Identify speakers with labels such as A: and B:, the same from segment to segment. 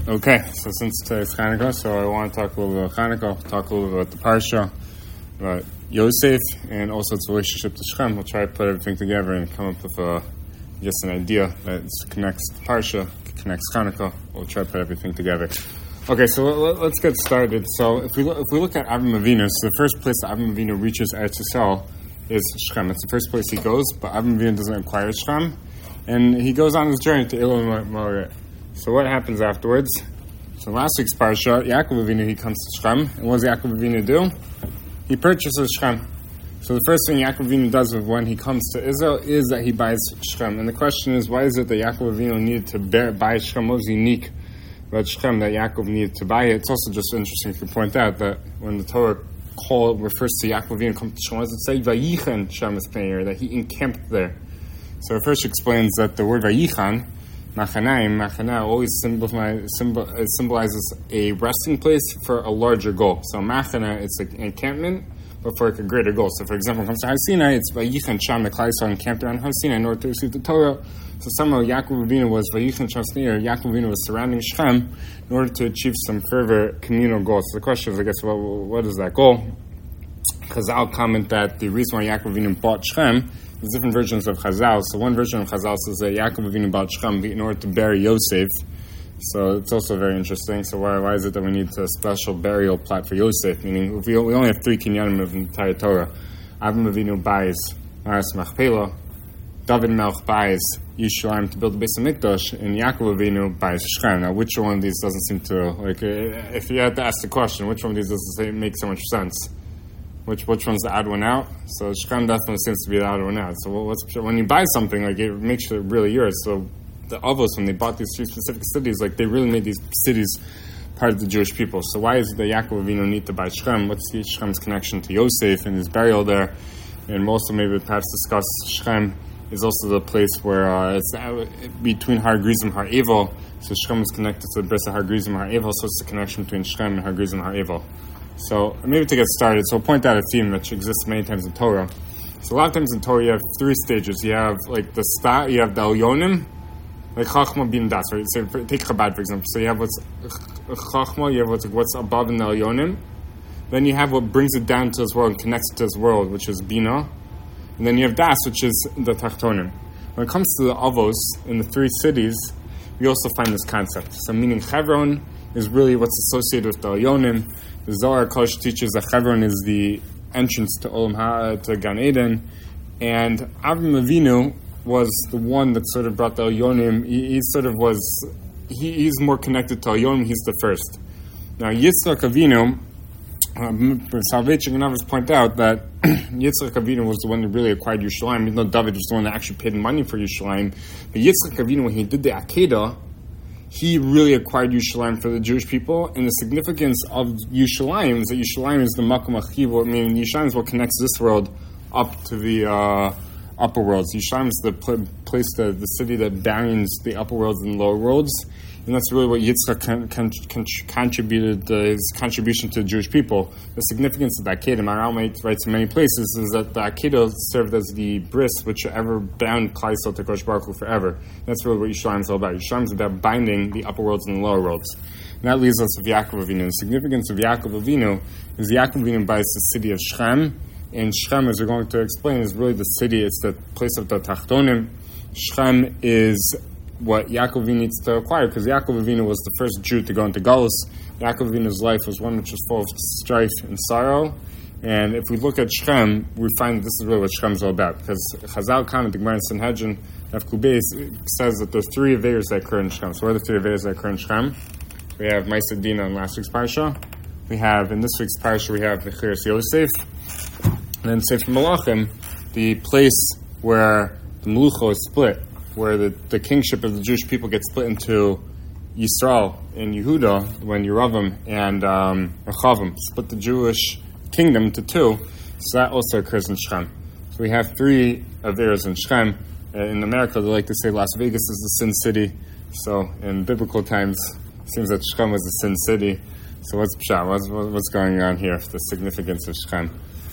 A: Okay, so since today's Hanukkah, so I want to talk a little bit about Hanukkah, talk a little bit about the Parsha, about Yosef, and also its relationship to Shechem. We'll try to put everything together and come up with an idea that connects the Parsha, connects Hanukkah. We'll try to put everything together. Okay, so let's get started. So if we look at Avram Avinu, so the first place that Avram Avinu reaches Eretz Yisrael is Shechem. It's the first place he goes, but Avram Avinu doesn't acquire Shechem, and he goes on his journey to Elul Moed. So what happens afterwards? So last week's Parsha, Yaakov Avinu, he comes to Shechem, and what does Yaakov Avinu do? He purchases Shechem. So the first thing Yaakov Avinu does when he comes to Israel is that he buys Shechem. And the question is, why is it that Yaakov Avinu needed to buy Shechem? What was unique about Shechem that Yaakov needed to buy it? It's also just interesting to point out that when the Torah refers to Yaakov Avinu come to Shechem, what does it say? Vayichen Shem is Peir, that he encamped there. So it first explains that the word Vayichan, Machana always symbolizes a resting place for a larger goal. So Machana, it's like an encampment, but for like a greater goal. So for example, when it comes to Har Sinai, it's Vayichan Sham, the Klal Yisrael encamped around Har Sinai in order to receive the Torah. So somehow Yaakov Avinu was Vayichan Sham Sneir, Yaakov Avinu was surrounding Shechem in order to achieve some further communal goals. So the question is, I guess, what is that goal? Chazal comment that the reason why Yaakov Avinu bought Shechem, there's different versions of Chazal. So one version of Chazal says that Yaakov Avinu bought Shechem in order to bury Yosef. So it's also very interesting. So why is it that we need a special burial plot for Yosef? Meaning, if we only have 3 kinyanim of the entire Torah. Avram Avinu buys Maras Machpelah, David Melch buys Yishalayim to build the Beis HaMikdash, and Yaakov Avinu buys Shechem. Now, which one of these doesn't seem to, if you had to ask the question, which one of these doesn't make so much sense? Which one's the odd one out? So Shechem definitely seems to be the odd one out. So when you buy something, it makes it really yours. So the Avos, when they bought these 3 specific cities, they really made these cities part of the Jewish people. So why is it that Yaakov Avinu need to buy Shechem? What's Shechem's connection to Yosef and his burial there? And we'll also maybe perhaps discuss Shechem is also the place where it's between Har Grizim and Har Evel. So Shechem is connected to the bris of Har Grizim and Har Evel, so it's the connection between Shechem and Har Grizim and Har Evel. So maybe to get started, so I'll point out a theme that exists many times in Torah. So a lot of times in Torah you have 3 stages. You have you have the Elyonim, like Chachma bin Das. Right? So take Chabad for example. So you have what's Chachma, you have what's above in the Elyonim. Then you have what brings it down to this world and connects it to this world, which is Bina. And then you have Das, which is the Tachtonim. When it comes to the Avos in the 3 cities, we also find this concept. So meaning Hebron is really what's associated with the Elyonim. The Zohar Kosh teaches that Hebron is the entrance to to Gan Eden, and Avram Avinu was the one that sort of brought the Elyonim. He's more connected to Elyonim. He's the first. Now Yitzchak Avinu, Salvation Ganavis point out that Yitzchak Avinu was the one that really acquired Yerushalayim, even though David was the one that actually paid money for Yerushalayim. But Yitzchak Avinu, when he did the Akedah, he really acquired Yerushalayim for the Jewish people, and the significance of Yerushalayim is that Yerushalayim is the Makom Achiv, meaning Yerushalayim is what connects this world up to the upper worlds. Yerushalayim is the place, the city that binds the upper worlds and lower worlds, and that's really what Yitzchak contributed, his contribution to the Jewish people. The significance of the Akedah, Maharal writes in many places, is that the Akedah served as the bris which ever bound Klal Yisrael to Kosh Baruch Hu forever. That's really what Yerushalayim is all about. Yerushalayim is about binding the upper worlds and the lower worlds. And that leaves us with Yaakov Avinu. The significance of Yaakov Avinu is Yaakov Avinu buys the city of Shechem, and Shechem, as we're going to explain, is really the city, it's the place of the Tachtonim. Shechem is what Yaakov Avinu needs to acquire, because Yaakov Avinu was the first Jew to go into Galus. Yaakov Avinu's life was one which was full of strife and sorrow, and if we look at Shechem, we find that this is really what Shechem is all about, because Chazal comment, the Gemara in Sanhedrin, Kubeis says that there's 3 Averos that occur in Shechem. So what are the 3 Averos that occur in Shechem? We have Ma'aseh Dina in last week's Parsha. We have, in this week's Parsha, we have Mechiras Yosef. And then Sefer Malachim, the place where the Melucha is split, where the kingship of the Jewish people gets split into Yisrael and Yehuda, when Yeravam and Rechavim split the Jewish kingdom into 2, so that also occurs in Shechem. So we have 3 Averos in Shechem. In America, they like to say Las Vegas is the sin city. So in biblical times, it seems that Shechem was the sin city. So what's Pshat? What's going on here? The significance of Shechem.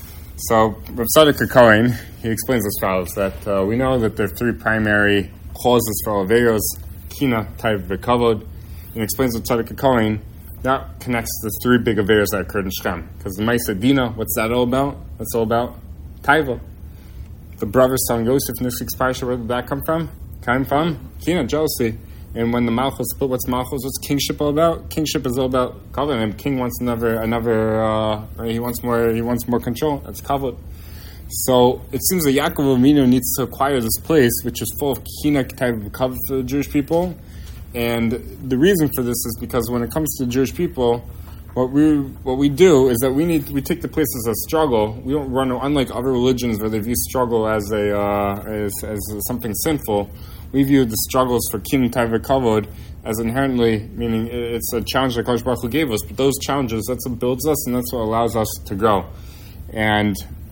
A: So Rav Tzadok Cohen, he explains as follows, that we know that there are 3 primary causes for all Averos: Kina, Taiv, V'Kavod. and explains what Tzaddik Kohen, that connects the three big affairs that occurred in Shechem. Because the Ma'aseh Dina, what's that all about? That's all about Taiva. The brothers telling Yosef in this week's parsha, where did that come from? Came from Kina, jealousy. And when the Malchus split, what's Malchus? What's kingship all about? Kingship is all about kavod. And king wants another. He wants more control. That's kavod. So it seems that Yaakov Avinu needs to acquire this place, which is full of kina type of kavod for the Jewish people. And the reason for this is because when it comes to the Jewish people, what we do is that we take the place as a struggle. We don't run, unlike other religions where they view struggle as something sinful. We view the struggles for kin taiva kavod as inherently, meaning it's a challenge that Kodesh Baruch Hu gave us. But those challenges, that's what builds us, and that's what allows us to grow. And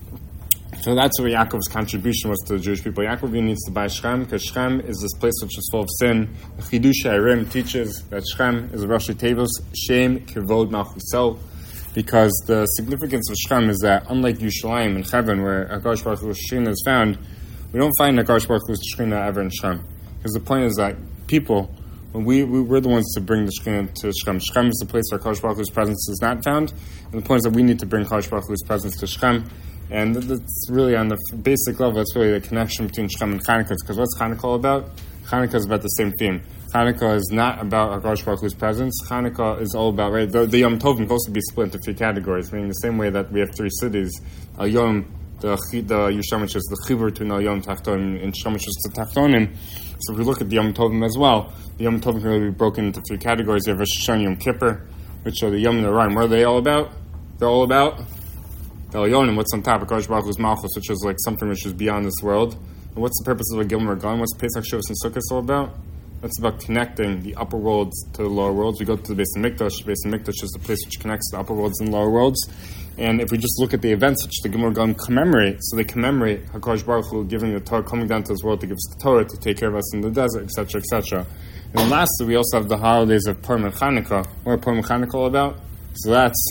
A: so that's what Yaakov's contribution was to the Jewish people. Yaakov needs to buy Shechem, because Shechem is this place which is full of sin. The Chidush HaRim teaches that Shechem is Rosh Tevos, Shem, Kivod, Malchusel, because the significance of Shechem is that, unlike Yerushalayim and Hebron, where HaKadosh Baruch Hu's Shekhinah is found, we don't find HaKadosh Baruch Hu's Shekhinah ever in Shechem. Because the point is that people, when we're the ones to bring the Shekhinah to Shechem. Shechem is the place where HaKadosh Baruch Hu's presence is not found, and the point is that we need to bring HaKadosh Baruch Hu's presence to Shechem. And that's really, on the basic level, that's really the connection between Shechem and Chanukah. Because what's Chanukah all about? Chanukah is about the same theme. Chanukah is not about HaKadosh Baruch Hu's presence. Chanukah is all about, right? The Yom Tovim can also be split into three categories, meaning the same way that we have three cities. Al Yom, the Yisham, which is the Chibur to Al Yom Tachton, and Shom, which is the Tachtonim. So if we look at the Yom Tovim as well, the Yom Tovim can really be broken into three categories. You have Rosh Hashanah, Yom Kippur, which are the Yom and the Rime. What are they all about? They're all about the Elyon, and what's on top of Kodesh Baruch Hu's Malchus, which is like something which is beyond this world. And what's the purpose of a Gilmer Regalim? What's Pesach, Shavuos, and Sukkot all about? That's about connecting the upper worlds to the lower worlds. We go to the Beis HaMikdash. Beis HaMikdash is the place which connects the upper worlds and lower worlds. And if we just look at the events which the Gilmer Regalim commemorate, so they commemorate HaKadosh Baruch Hu giving the Torah, coming down to this world to give us the Torah, to take care of us in the desert, etc., etc. And then lastly, we also have the holidays of Purim and Chanukah. What are Purim and Chanukah all about? So that's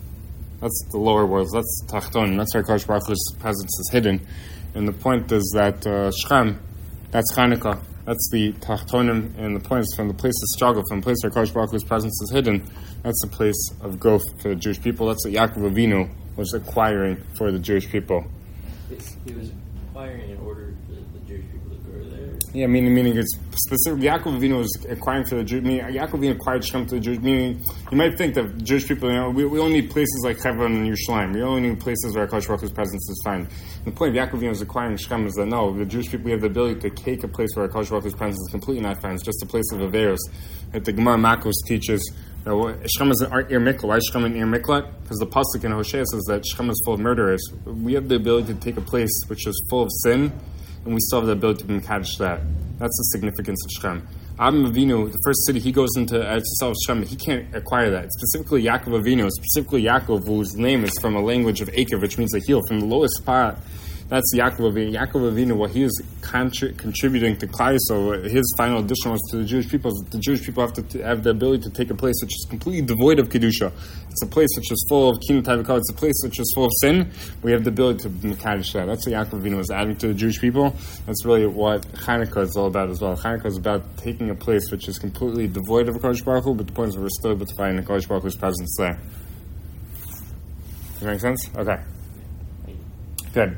A: the lower worlds. That's Tachton. That's where Kodesh Baruch Hu's presence is hidden. And the point is that Shechem, that's Chanukah. That's the Tachtonim. And the point is from the place of struggle, from the place where Kodesh Baruch Hu's presence is hidden, that's the place of growth for the Jewish people. That's what Yaakov Avinu was acquiring for the Jewish people.
B: He was acquiring in order for the Jewish people to grow there?
A: Yeah, meaning it's specifically, Yaakov Avinu was acquiring for the Jews, meaning Yaakov Avinu acquired Shechem to the Jews, meaning you might think that Jewish people, we only need places like Hebron and Yerushalayim. We only need places where HaKadosh Baruch Hu's presence is found. The point of Yaakov Avinu was acquiring Shechem is that no, the Jewish people, we have the ability to take a place where HaKadosh Baruch Hu's presence is completely not found. It's just a place of Averos. That the Gemara Makos teaches, Shechem is an Ir Miklat. Why is Shechem an Ir Miklat? Because the pasuk in Hosea says that Shechem is full of murderers. We have the ability to take a place which is full of sin, and we still have the ability to be Mekadosh that. That's the significance of Shechem. Avraham Avinu, the first city he goes into Eretz Yisrael, Shechem, he can't acquire that. Specifically Yaakov Avinu, specifically Yaakov, whose name is from a language of Akev, which means a heel, from the lowest spot. That's Yaakov Avinu. Yaakov Avinu, what he is contributing to Klal Yisrael, his final addition was to the Jewish people. The Jewish people have to have the ability to take a place which is completely devoid of Kedusha. It's a place which is full of Kinat Havakah. It's a place which is full of sin. We have the ability to Mekadosh that. That's what Yaakov Avinu was adding to the Jewish people. That's really what Chanukah is all about as well. Chanukah is about taking a place which is completely devoid of HaKadosh Baruch Hu, but the point is we're still able to find HaKadosh Baruch Hu's presence there. Does that make sense? Okay. Good.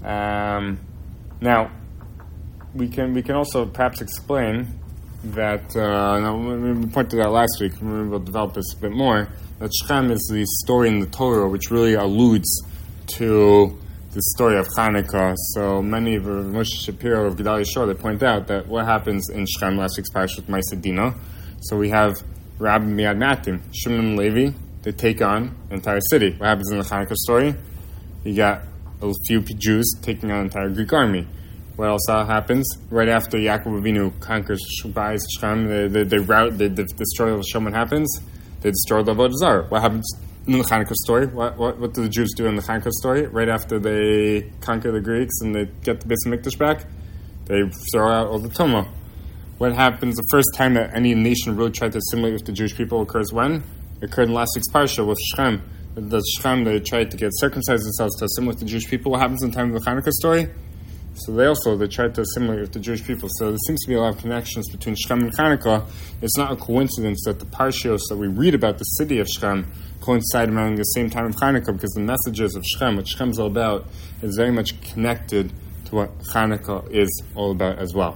A: Now, we can also perhaps explain that, we pointed out last week, maybe we'll develop this a bit more, that Shechem is the story in the Torah which really alludes to the story of Chanukah. So many of Moshe Shapiro of Gedalia Shor, they point out that what happens in Shechem, last week's parish with Ma'aseh Dina. So we have Rabbi Miyad Matim, Shimon and Levi, they take on the entire city. What happens in the Chanukah story? You got a few Jews taking on an entire Greek army. What else happens? Right after Yaakov Avinu conquers Shechem, they destroy Shechem. What happens? They destroy the Avodah Zarah. What happens in the Chanukah story? What do the Jews do in the Chanukah story? Right after they conquer the Greeks and they get the Beis HaMikdash back, they throw out all the Tumah. What happens the first time that any nation really tried to assimilate with the Jewish people occurs when? It occurred in last week's parsha with Shechem. The Shechem, they tried to get circumcised themselves to assimilate with the Jewish people. What happens in the time of the Chanukah story? So they tried to assimilate with the Jewish people. So there seems to be a lot of connections between Shechem and Chanukah. It's not a coincidence that the parshios that we read about the city of Shechem coincide around the same time of Chanukah, because the messages of Shechem, what Shechem's all about, is very much connected to what Chanukah is all about as well.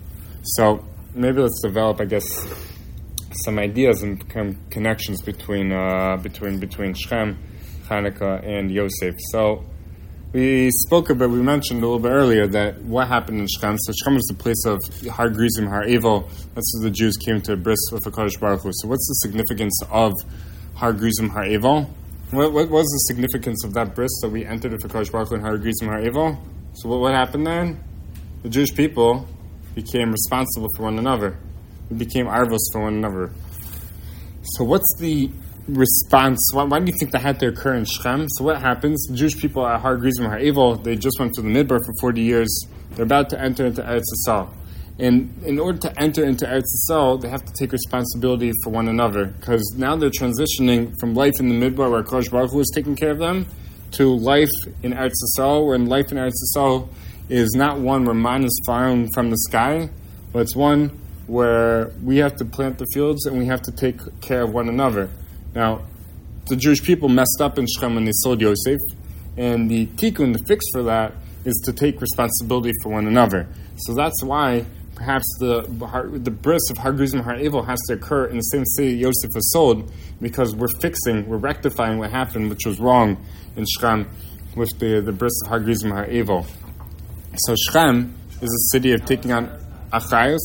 A: So maybe let's develop, I guess, some ideas and connections between Shechem, Chanukah, and Yosef. So we mentioned a little bit earlier that what happened in Shechem. So Shechem was the place of Har Grizim, Har Evel. That's where the Jews came to a bris with HaKadosh Baruch Hu. So what's the significance of Har Grizim, Har Evel? What was the significance of that bris that we entered with HaKadosh Baruch Hu in Har Grizim, Har Evel? So what happened then? The Jewish people became responsible for one another. We became arvos for one another. So what's the response? Why do you think that had to occur in Shechem? So what happens? The Jewish people at Har Grizim, Har Evel, they just went to the Midbar for 40 years. They're about to enter into Eretz Yisrael. And in order to enter into Eretz Yisrael, they have to take responsibility for one another, because now they're transitioning from life in the Midbar, where Kodesh Baruch Hu is taking care of them, to life in Eretz Yisrael, where life in Eretz Yisrael is not one where man is falling from the sky, but it's one where we have to plant the fields and we have to take care of one another. Now, the Jewish people messed up in Shechem when they sold Yosef, and the tikkun, the fix for that, is to take responsibility for one another. So that's why perhaps the bris of Har Grizim, Har Evel has to occur in the same city Yosef was sold, because we're rectifying what happened, which was wrong in Shechem with the bris of Har Grizim, Har Evel. So Shechem is a city of taking on achrayus,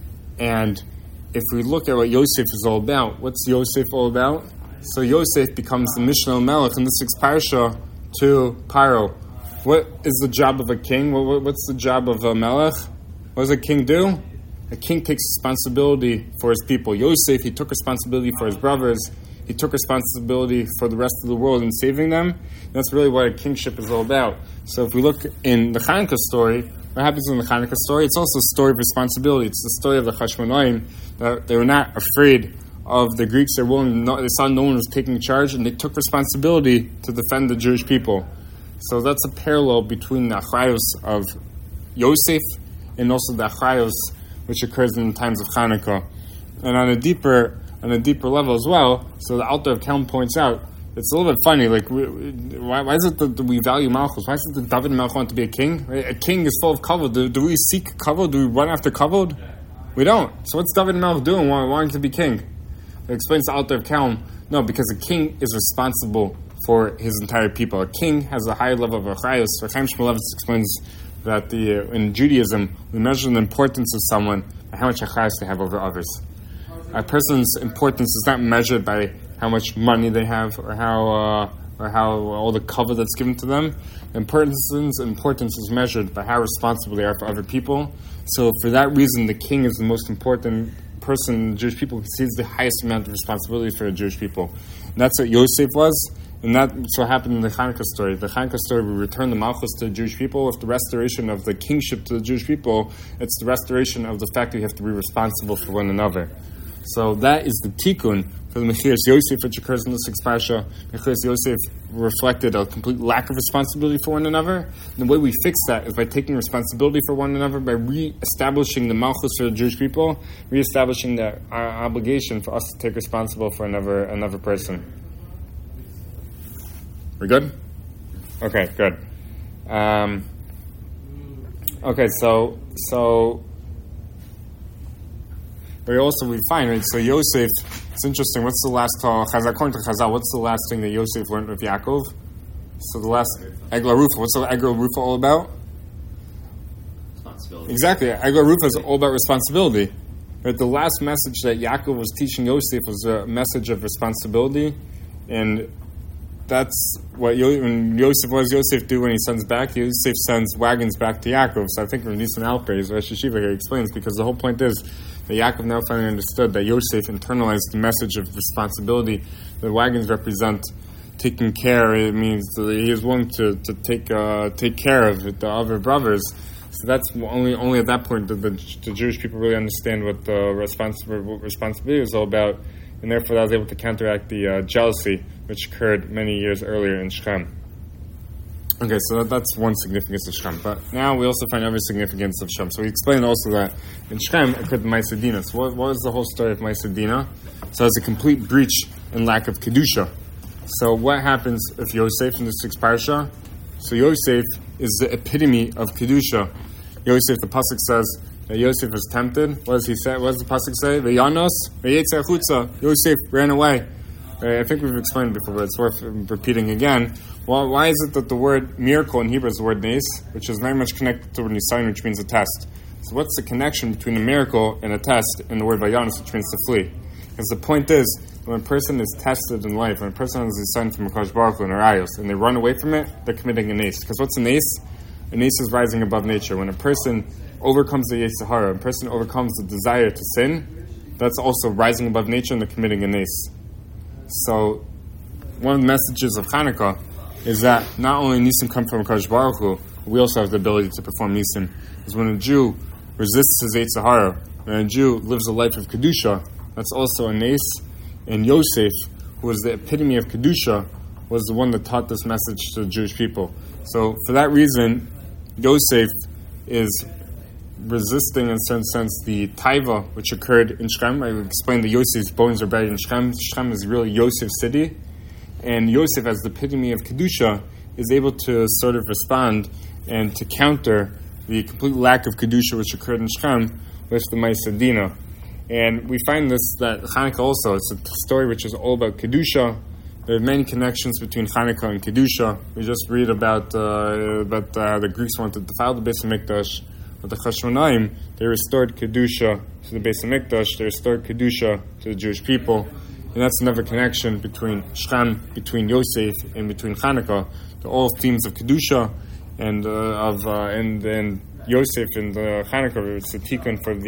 A: and if we look at what Yosef is all about, what's Yosef all about? So Yosef becomes the Mishnah Melech in the 6th parsha to Paro. What is the job of a king? What's the job of a Melech? What does a king do? A king takes responsibility for his people. Yosef, he took responsibility for his brothers. He took responsibility for the rest of the world in saving them. That's really what a kingship is all about. So if we look in the Chanukah story, what happens in the Chanukah story? It's also a story of responsibility. It's the story of the Chashmonaim, that they were not afraid of the Greeks. They saw no one was taking charge, and they took responsibility to defend the Jewish people. So that's a parallel between the achrayos of Yosef and also the achrayos which occurs in the times of Chanukah. And on a deeper level as well, so the Alter of Kelm points out, it's a little bit funny, like, why is it that we value Malchus? Why is it that David Melech wanted to be a king? Right? A king is full of kavod. Do we seek kavod? Do we run after kavod? We don't. So what's David Melech doing wanting to be king? It explains the Alter of Kelm, no, because a king is responsible for his entire people. A king has a higher level of achrayus. Chaim Shmulevitz explains that in Judaism, we measure the importance of someone by how much achrayus they have over others. A person's importance is not measured by how much money they have or how all the cover that's given to them. Importance is measured by how responsible they are for other people. So for that reason, the king is the most important person the Jewish people sees the highest amount of responsibility for the Jewish people. And that's what Yosef was. And that's what happened in the Chanukah story. The Chanukah story, we return the Malchus to the Jewish people. With the restoration of the kingship to the Jewish people, it's the restoration of the fact that you have to be responsible for one another. So that is the tikkun for the Mechiras Yosef, which occurs in the 6th parsha. Mechiras Yosef reflected a complete lack of responsibility for one another. And the way we fix that is by taking responsibility for one another, by re-establishing the Malchus for the Jewish people, re-establishing the obligation for us to take responsible for another person. We're good? Okay, good. Okay, so we find, right? So Yosef, it's interesting. What's the last according to Chazal? What's the last thing that Yosef learned with Yaakov? So the last Egla Rufa. What's the Egla Rufa all about?
B: Responsibility.
A: Exactly. Egla Rufa is all about responsibility. Right? The last message that Yaakov was teaching Yosef was a message of responsibility, and that's what when Yosef do when he sends back. Yosef sends wagons back to Yaakov. So I think from Nisan Alpes, Rosh Hashiva here explains, because the whole point is that Yaakov now finally understood that Yosef internalized the message of responsibility. The wagons represent taking care. It means that he is willing to take care of the other brothers. So that's only at that point that the Jewish people really understand what the responsibility is all about, and therefore I was able to counteract the jealousy which occurred many years earlier in Shechem. Okay, so that's one significance of Shechem. But now we also find other significance of Shechem. So we explained also that in Shechem occurred the Ma'aseh Dina. So what was the whole story of Ma'aseh Dina? So it's a complete breach and lack of Kedusha. So what happens if Yosef in the 6th parsha? So Yosef is the epitome of Kedusha. Yosef, the pasuk says that Yosef was tempted. What does he say? What does the pasuk say? Ve'yanos, ve'yetzer chutza. Yosef ran away. I think we've explained it before, but it's worth repeating again. Well, why is it that the word miracle in Hebrew is the word nes, which is very much connected to the word nisayon, which means a test? So what's the connection between a miracle and a test in the word vayanos, which means to flee? Because the point is, when a person is tested in life, when a person has a sign from Akash Baruch Hu and Arayos, and they run away from it, they're committing a nes. Because what's a nes? A nes is rising above nature. When a person overcomes the Yetzer Hara, a person overcomes the desire to sin, that's also rising above nature and they're committing a nes. So, one of the messages of Hanukkah is that not only Nisim come from Akash Baruch Hu, we also have the ability to perform Nisim. Because when a Jew resists his Yetzer Hara, when a Jew lives a life of Kedusha, that's also a nes. And Yosef, who was the epitome of Kedusha, was the one that taught this message to the Jewish people. So, for that reason, Yosef is resisting, in a certain sense, the taiva which occurred in Shechem. I explained that Yosef's bones are buried in Shechem. Shechem is really Yosef's city. And Yosef, as the epitome of Kedusha, is able to sort of respond and to counter the complete lack of Kedusha which occurred in Shechem with the Ma'aseh Dina. And we find this, that Hanukkah also, it's a story which is all about Kedusha. There are many connections between Hanukkah and Kedusha. We just read about the Greeks wanted to defile the Beis HaMikdash. But the Chashmonaim, they restored Kedusha to the Beis HaMikdash, they restored Kedusha to the Jewish people. And that's another connection between Shechem, between Yosef, and between Hanukkah. They're all themes of Kedusha, and Yosef and Hanukkah, it's a tikkun for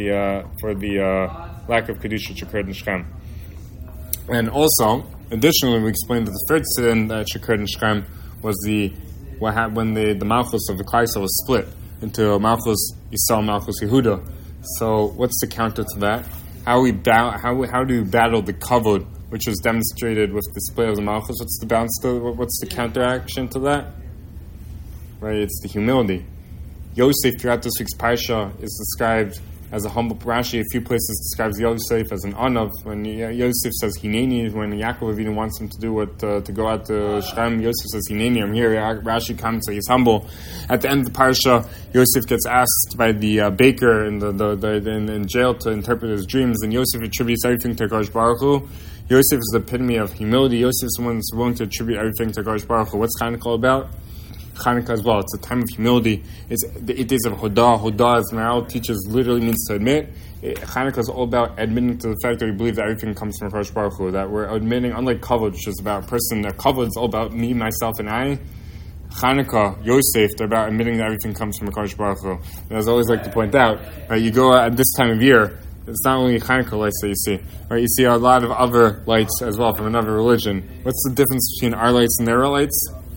A: the lack of Kedusha which occurred in Shechem. And also, additionally, we explained that the third sin that occurred in Shechem was when the Malchus of the Klal Yisrael was split into Malchus Yisrael, Malchus Yehuda. So, what's the counter to that? How do we battle the kavod, which was demonstrated with the split of the Malchus? What's the counteraction to that? Right, it's the humility. Yosef, throughout this week's parsha, is described as a humble. Rashi, a few places describes Yosef as an anav. When Yosef says Hineni, when Yaakov Avinu wants him to do to go out to Shechem, Yosef says Hineni, I'm here. Rashi comments that he's humble. At the end of the parsha, Yosef gets asked by the baker in jail to interpret his dreams, and Yosef attributes everything to Akash Baruch Hu. Yosef is the epitome of humility. Yosef is the one that's willing to attribute everything to Akash Baruch Hu. What's Hanukkah about? Hanukkah as well. It's a time of humility. It's the 8 days of Hodah. Hodah, as Maral teaches, literally means to admit. Hanukkah is all about admitting to the fact that we believe that everything comes from Akash Baruch Hu. That we're admitting, unlike Kavod, which is about a person, that Kavod is all about me, myself, and I. Hanukkah, Yosef, they're about admitting that everything comes from Akash Baruch Hu. And as I always like to point out, you go at this time of year, it's not only Hanukkah lights that you see, right? You see a lot of other lights as well from another religion. What's the difference between our lights and their lights?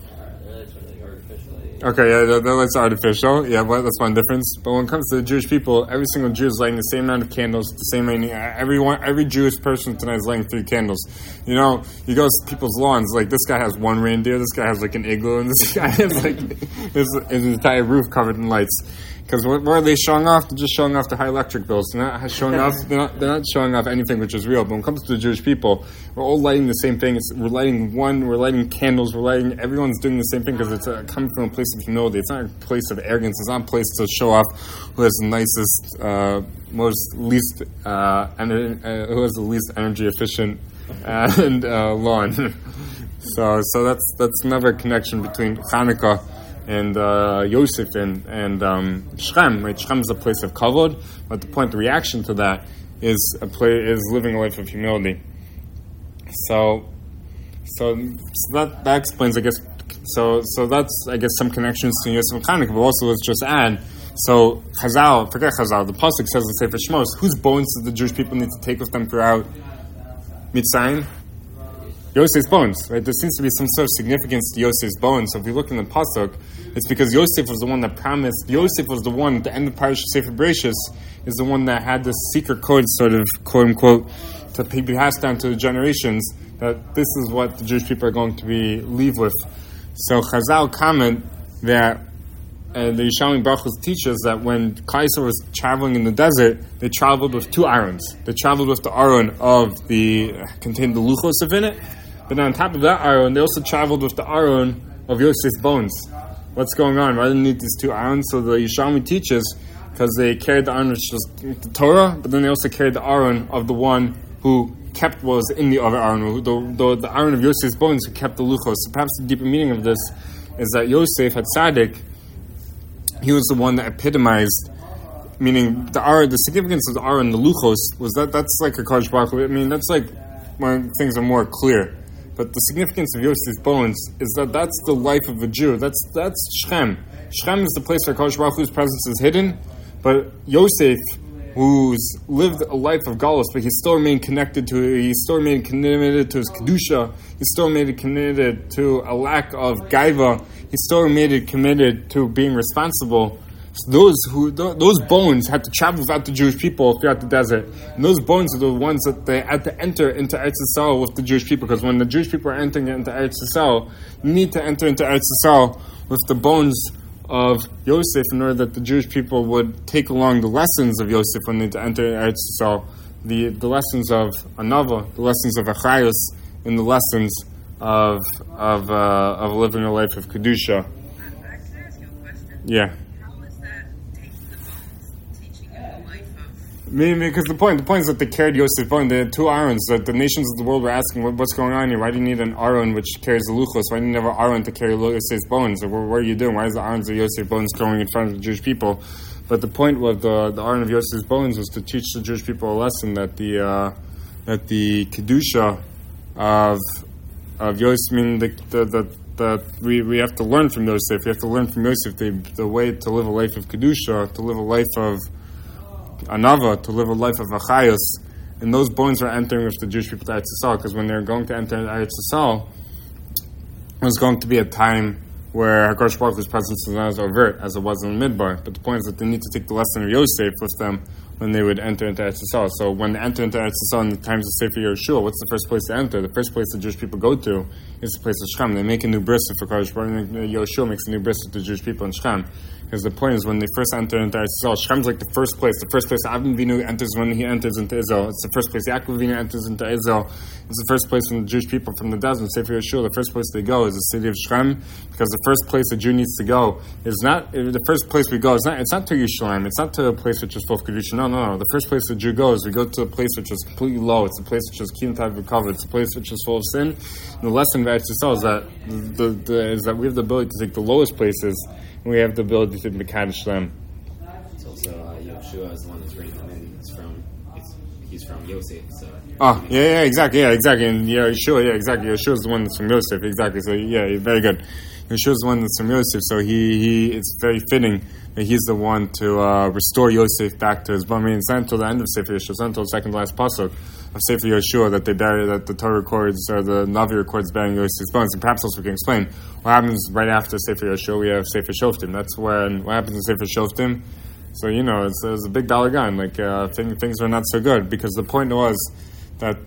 A: Okay, yeah, that light's artificial. Yeah, well, that's one difference. But when it comes to the Jewish people, every single Jew is lighting the same amount of candles, the same many. Every Jewish person tonight is lighting 3 candles. You know, you go to people's lawns, like this guy has 1 reindeer, this guy has like an igloo, and this guy has like his entire roof covered in lights. Because what are they showing off? They're just showing off the high electric bills. They're not showing off. They're not showing off anything which is real. But when it comes to the Jewish people, we're all lighting the same thing. We're lighting candles. Everyone's doing the same thing because it's coming from a place of humility. It's not a place of arrogance. It's not a place to show off who has the nicest, who has the least energy efficient lawn. So that's another connection between Hanukkah and Yosef and Shechem, right? Shechem is a place of kavod, but the reaction to that is living a life of humility. So that explains, I guess. So that's, I guess, some connections to Yosef and Hanukkah. But also, let's just add. So forget Chazal. The pasuk says in Sefer Shmos, whose bones do the Jewish people need to take with them throughout Mitzrayim? Yosef's bones, right? There seems to be some sort of significance to Yosef's bones. So if we look in the pasuk, it's because Yosef was the one that promised. Yosef was the one at the end of Parashat Sefer Bereshis is the one that had this secret code, sort of quote unquote, to be passed down to the generations. That this is what the Jewish people are going to leave with. So Chazal comment that the Yishalmi Brachos teaches that when Klal Yisrael was traveling in the desert, they traveled with two irons. They traveled with the iron of contained the luchos in it, but on top of that iron, they also traveled with the iron of Yosef's bones. What's going on? Why do they need these two irons? So the Yishalmi teaches because they carried the iron which was the Torah, but then they also carried the iron of the one who kept what was in the other iron, the iron of Yosef's bones who kept the luchos. So perhaps the deeper meaning of this is that Yosef had tzaddik. He was the one that epitomized, meaning the significance of the aron, the luchos, was that's like a Kodesh Baruch Hu. I mean, that's like when things are more clear. But the significance of Yosef's bones is that's the life of a Jew. That's Shechem. Shechem is the place where Kodesh Baruch Hu's presence is hidden. But Yosef, who's lived a life of galus, but he still remained connected to it. He still remained committed to his kedusha. He still remained committed to a lack of gaiva. He still remained committed to being responsible. So those bones had to travel without the Jewish people throughout the desert. And those bones are the ones that they had to enter into Eretz Yisrael with the Jewish people. Because when the Jewish people are entering into Eretz Yisrael, you need to enter into Eretz Yisrael with the bones of Yosef in order that the Jewish people would take along the lessons of Yosef when they enter Eretz Yisrael, the lessons of Anava, the lessons of Achayus, and the lessons of living a life of Kedusha.
C: Can I ask you a question?
A: Yeah.
C: How is that taking the bones, teaching him the life of?
A: Because the point is that they carried Yosef's bone. They had two irons. That the nations of the world were asking, what's going on here? Why do you need an iron which carries the luchos? Why do you have an iron to carry Yosef's bones? Or what are you doing? Why is the irons of Yosef's bones going in front of the Jewish people? But the point with the iron of Yosef's bones was to teach the Jewish people a lesson that the kedusha of Yosef, I mean that we have to learn from Yosef. We have to learn from Yosef the way to live a life of kedusha, to live a life of Anava, to live a life of Achayus, and those bones are entering with the Jewish people to Eretz Yisrael, because when they're going to enter Eretz Yisrael, it was going to be a time where HaKadosh Baruch Hu's presence is not as overt as it was in the Midbar. But the point is that they need to take the lesson of Yosef with them when they would enter into Eretz Yisrael. So when they enter into Eretz Yisrael in the times of Sefer Yehoshua, what's the first place to enter? The first place the Jewish people go to is the place of Shechem. They make a new bris for HaKadosh Baruch Hu. Yehoshua makes a new bris with the Jewish people in Shechem. Because the point is, when they first enter into Eretz Yisrael, Shechem's like the first place. The first place Avram Avinu enters when he enters into Israel. It's the first place Yaakov Avinu enters into Israel. It's the first place when the Jewish people from the desert, Sefer Yehoshua, the first place they go is the city of Shechem, because the first place a Jew needs to go is not, the first place we go, it's not to Yerushalayim, it's not to a place which is full of Kedusha. No. The first place a Jew goes, we go to a place which is completely low. It's a place which is kiyum tav v'kavod. It's a place which is full of sin. And the lesson of Eretz Yisrael is that we have the ability to take the lowest places, and we have the ability to Mekadosh them.
D: It's also Yehoshua is the one that's bringing them in. He's from Yosef. So.
A: Exactly. And Yeshua is the one that's from Yosef. Exactly. So very good. Yeshua is the one that's from Yosef. So he it's very fitting that he's the one to restore Yosef back to his bone. I mean, it's not until the end of Sefer Yehoshua, it's not until the second to last pasuk of Sefer Yehoshua that that the Torah records, or the Navi records burying Yosef's bones. And perhaps also we can explain what happens right after Sefer Yehoshua. We have Sefer Shoftim. That's when, what happens in Sefer Shoftim? So, it's a big balagan. Like, things are not so good, because the point was that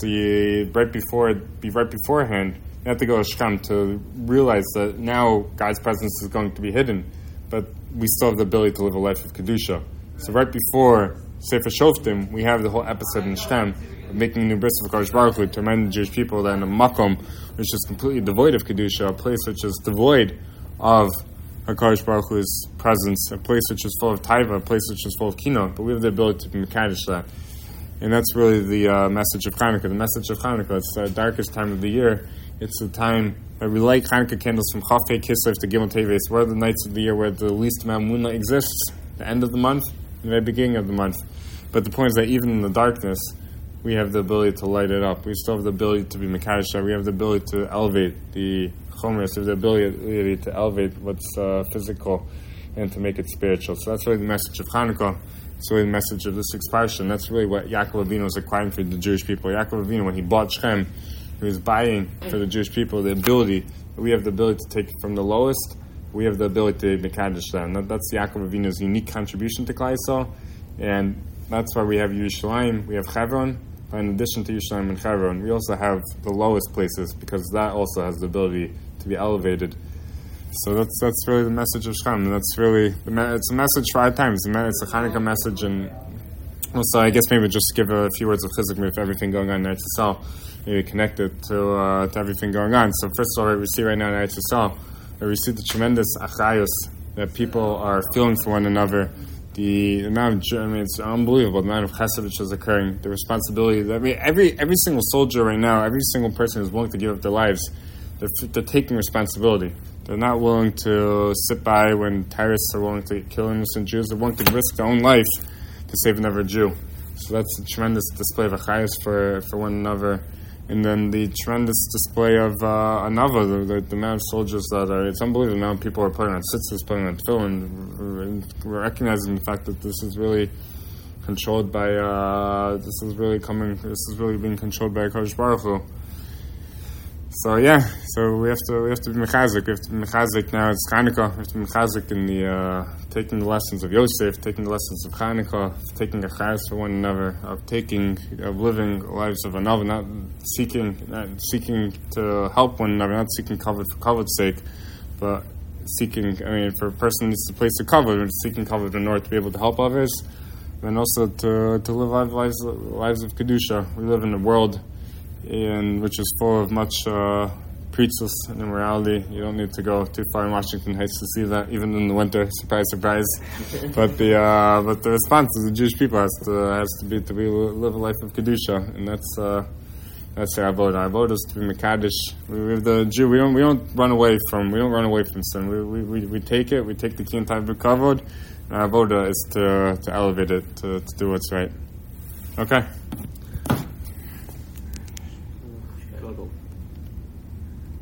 A: right beforehand, you have to go to Shechem to realize that now God's presence is going to be hidden, but we still have the ability to live a life of Kedusha. So right before Sefer Shoftim, we have the whole episode in Shechem of making a new bris of HaKadosh Baruch Hu to remind the Jewish people that in a makom which is completely devoid of Kedusha, a place which is devoid of HaKadosh Baruch Hu's presence, a place which is full of taiva, a place which is full of kino, but we have the ability to be mekadosh that. And that's really the message of Hanukkah. The message of Hanukkah, it's the darkest time of the year. It's the time that we light Hanukkah candles from Chafei Kislev to Gimel Teves. What are the nights of the year where the least amount of moonlight exists? The end of the month, the very beginning of the month. But the point is that even in the darkness, we have the ability to light it up. We still have the ability to be mekadosh. We have the ability to elevate the chomers. We have the ability to elevate what's physical and to make it spiritual. So that's really the message of Hanukkah. It's really the message of the sixth parsha. And that's really what Yaakov Avinu was acquiring for the Jewish people. Yaakov Avinu, when he bought Shechem, he was buying for the Jewish people the ability. We have the ability to take it from the lowest. We have the ability to mekadosh them. That's Yaakov Avinu's unique contribution to Klal Yisrael. And that's why we have Yerushalayim, we have Hebron. But in addition to Yerushalayim and Hebron, we also have the lowest places, because that also has the ability to be elevated. So that's really the message of Shechem. And that's really it's a message for our times. It's a Hanukkah message, and also I guess maybe just give a few words of chizuk with everything going on in Eretz Yisrael, maybe connect it to everything going on. So first of all, we see right now in Eretz Yisrael, where we see the tremendous achayus that people are feeling for one another. The amount of, it's unbelievable, the amount of chesed which is occurring, the responsibility that every single soldier right now, every single person who's willing to give up their lives, they're taking responsibility. They're not willing to sit by when terrorists are willing to kill innocent Jews. They're willing to risk their own life to save another Jew. So that's a tremendous display of achayus for one another. And then the tremendous display of anava, the amount of soldiers that are, it's unbelievable the amount of people are putting on tzitzis, putting on tefillin. We're recognizing the fact that this is really controlled by, this is really being controlled by HaKadosh Baruch Hu. So we have to be mechazik. We have to be mechazik now. It's Chanukah. We have to be mechazik in the taking the lessons of Yosef, taking the lessons of Chanukah, taking a chayas for one another, of living lives of another, not seeking to help one another, not seeking cover for cover's sake, but seeking. For a person who needs to place a cover, seeking cover in order to be able to help others, and also to live lives of kedusha. We live in a world which is full of much preachers and immorality. You don't need to go too far in Washington Heights to see that, even in the winter. Surprise, surprise. But the response of the Jewish people has to be live a life of kedusha, and that's our avodah. Our avodah is to be mekadosh. We're the Jew. We don't run away from sin. We take it. We take the kiyum type of kavod, and our avodah is to elevate it, to do what's right. Okay.